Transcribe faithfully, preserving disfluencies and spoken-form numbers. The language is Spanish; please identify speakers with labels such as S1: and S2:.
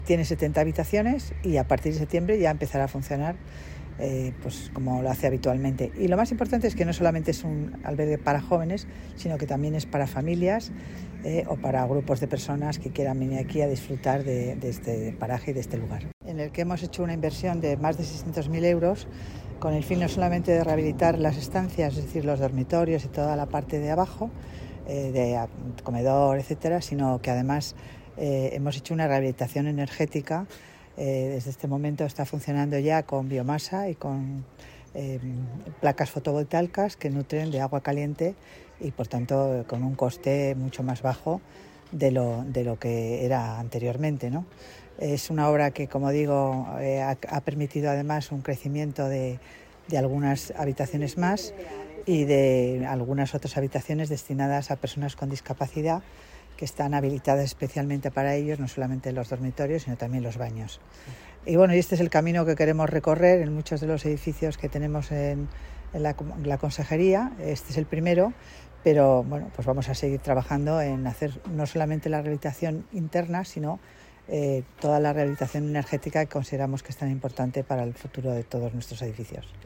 S1: Tiene setenta habitaciones y a partir de septiembre ya empezará a funcionar eh, pues como lo hace habitualmente. Y lo más importante es que no solamente es un albergue para jóvenes, sino que también es para familias eh, o para grupos de personas que quieran venir aquí a disfrutar de, de este paraje y de este lugar. En el que hemos hecho una inversión de más de seiscientos mil euros con el fin no solamente de rehabilitar las estancias, es decir, los dormitorios y toda la parte de abajo, eh, de comedor, etcétera, sino que además eh, hemos hecho una rehabilitación energética. Eh, desde este momento está funcionando ya con biomasa y con eh, placas fotovoltaicas que nutren de agua caliente y por tanto con un coste mucho más bajo de lo, de lo que era anteriormente, ¿no? Es una obra que, como digo, eh, ha, ha permitido además un crecimiento de, de algunas habitaciones más y de algunas otras habitaciones destinadas a personas con discapacidad que están habilitadas especialmente para ellos, no solamente los dormitorios, sino también los baños. Y bueno, y este es el camino que queremos recorrer en muchos de los edificios que tenemos en, en, la, en la consejería. Este es el primero, pero bueno, pues vamos a seguir trabajando en hacer no solamente la rehabilitación interna, sino eh, toda la rehabilitación energética que consideramos que es tan importante para el futuro de todos nuestros edificios.